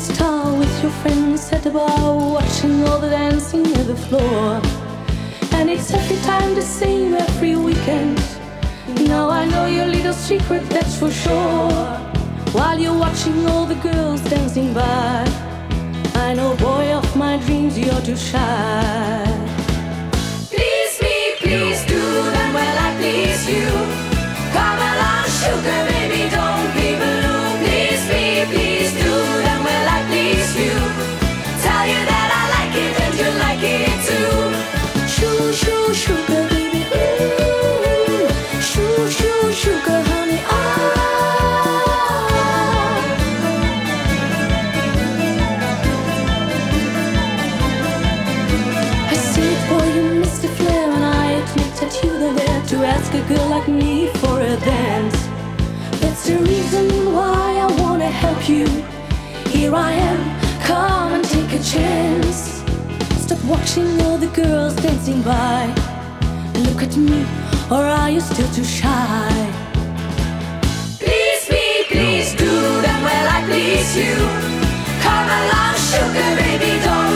star with your friends at the bar, watching all the dancing at the floor. And it's every time the same every weekend. Now I know your little secret, that's for sure. While you're watching all the girls dancing by, I know, boy of my dreams, you're too shy. Please me, please do them well, I please you. Come along, sugar baby, don't be blue. Please me, please do them well, I please you. Tell you that I like it and you like it too. Shoo, shoo, sugar baby, ooh. Shoo, shoo, sugar honey, ah. I see it, boy, you missed the flare, and I admit that you were there to ask a girl like me for a dance. That's the reason why I wanna help you. Here I am, come and take a chance. Stop watching all the girls dancing by and look at me, or are you still too shy? Please me, please do them well, I please you. Come along, sugar baby, don't